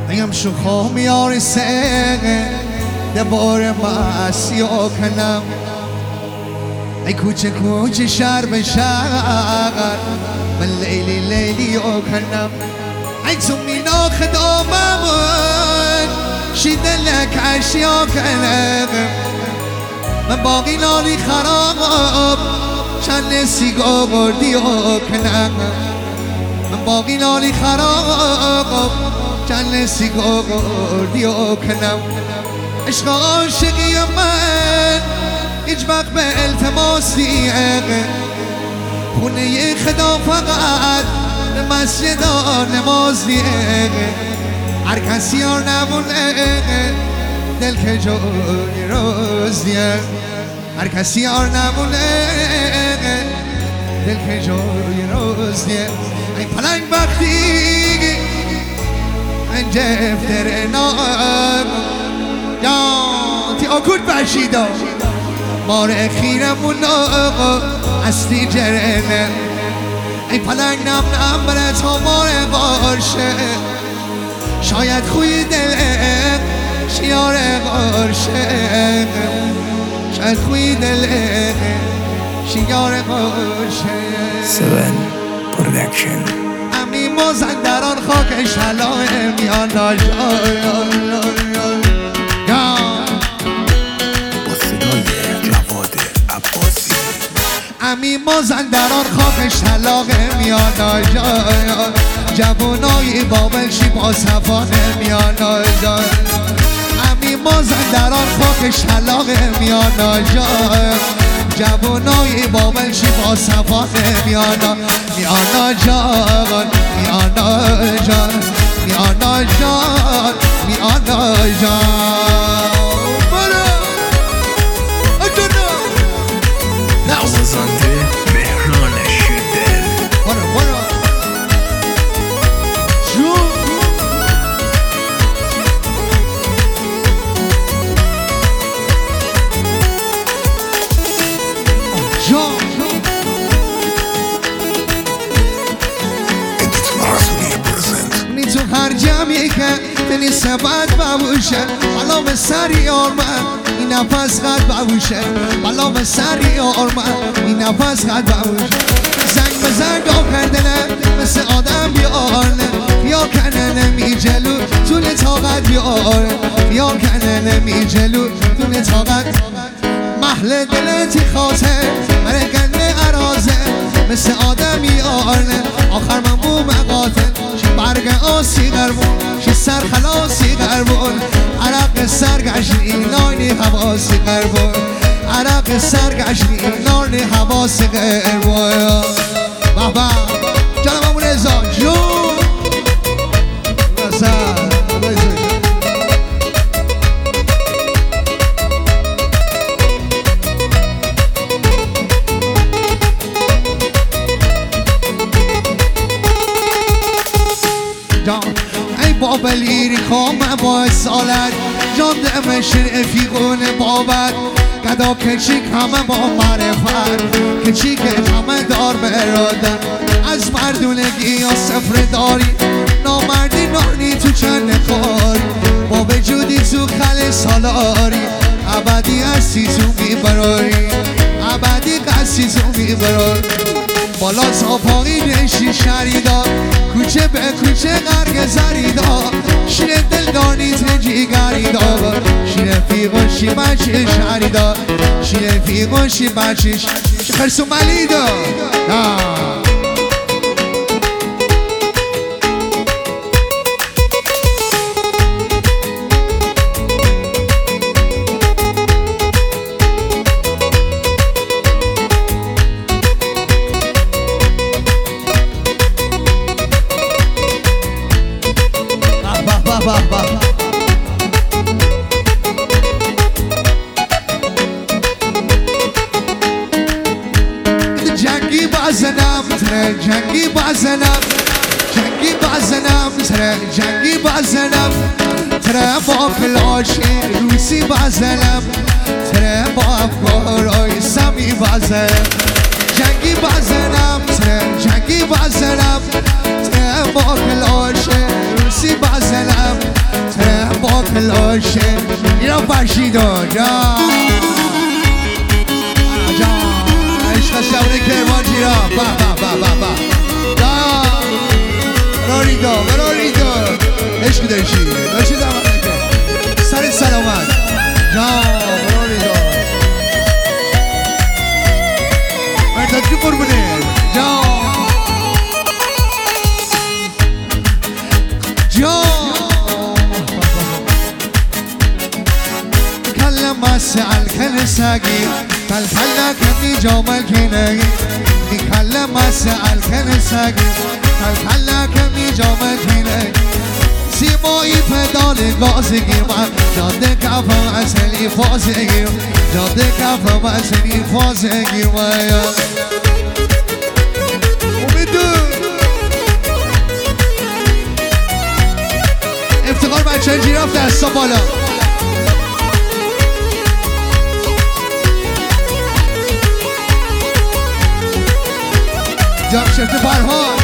میگم شوخا میارسه دبار مسیا کنم ای کوچه کوچه شهر به شهر من لیلی لیلی کنم ای تو مینا خدامم شیده لک اشیا کنم من باقی نالی خراب چند سیگار دیو کنم من باقی نالی خراب چند سیگار دیو کنم عشق عاشقی من هیچ وقت به التماسی خونه خدا فقط به مسجد نمازی هر کسی ها نمونه دل که جای روزیه هر کسی ها نمونه دل که جای روزیه این پلنگ وقتی من جفتر نام یا تی آکود بشیدا ماره خیرمون اصلی جرنه ای پلنگ نم نم بره تا ماره باشه شاید خوی دله شیاره باشه شاید خوی دله شیاره باشه 7 پرودکشن امی مازندران خاکش حلاه میان امی مازندران خاکش طلاقه میان جوانای بابلشی با صفانه میان امی مازندران خاکش طلاقه میان جوانای بابلشی با صفانه میان جان میان جان میان جان میان جان نوازنده مهران شدل برو جان ادیت مراسمی پرزنت نی تو هر جمعی که دنی سبت ببوشه بالا به سری آرمن این نفس قد ببوشه بالا به سری آرمن این نفس قد ببوشه زنگ به زنگ کردنه مثل آدم بیارنه یا کنه نمی جلو طول طاقت بیاره یا کنه نمی جلو طول طاقت محل دلتی خاطر من گنده عرازه مثل آدم بیارنه آخر من بو مقاتل شی برگ آسی قربون شی سر خلاصی قربون عرق سرگشنی نانی حواسی قربون عرق سرگشنی نانی حواسی قربون بابا جانم همون ازا جون رسد ای بابلیری خامه با اصالت جان دمشن افیقون بابت گدا کچیک همه با معرفت کچیک همه دار برادن از مردونگی یا سفر داری نامردی نانی تو چند خاری با وجودی تو خل سالاری ابدی هستی تو میبراری ابدی قصی تو میبراری بالا تا پایین شی شریدا کوچه به کوچه غرق زریدا شیر دلدانی تنجیگریدا شیر فیقوشی بچه شریدا شیر فیقوشی بچه خرسو ملیدا جنگی بازنم تره جنگی بازنم جنگی بازنم تره جنگی بازنم تره با کلاشی روسی بازنم تره با افکارای سمی بازنم جنگی بازنم تره جنگی بازنم تره با کلاشی روسی بازنم باشه اینا فرشیدو جان عشق شبونه کرمان جیرا با با با با با جان براریدو عشق داشتی زمان نکن سر سلامت جان براریدو مرتد که قربونه جان مسعل كنساقي فالفلا كني جومل كناقي نكلم مسعل كنساقي فالفلا كني جومل كناقي سيموي فدال غازقي ما جاده كفم عسلي فازقي جاده كفم عسلي فازقي ما ومدون افتخار بچه جیراف دستا بالا جمشت فرهاد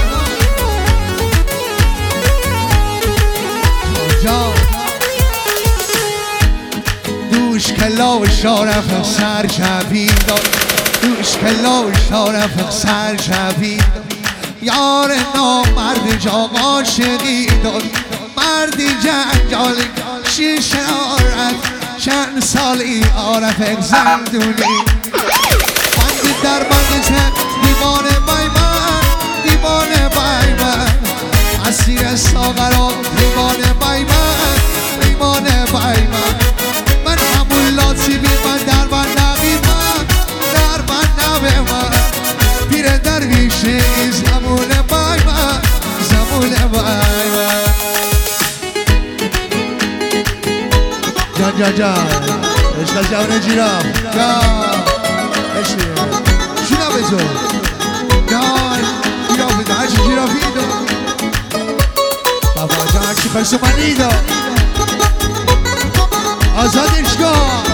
جان دوش کلا و شارف سر شبید دوش کلا و شارف سر شبید یار نامرد جا عاشقی داد مردی جنجالی شیشارت چند سالی عارف زندونی بند در بند دیوانه بای من اسیر ساغرا دیوانه بای من من همون لاتی بی من در من نبی من پیر درویشه زمونه بای من جان عشق جون جیراف جان عشق شونا بزن جان جیراف ده هرچی جیرافی دو بابا جان هرچی خرسو منی دو آزاد اشگاه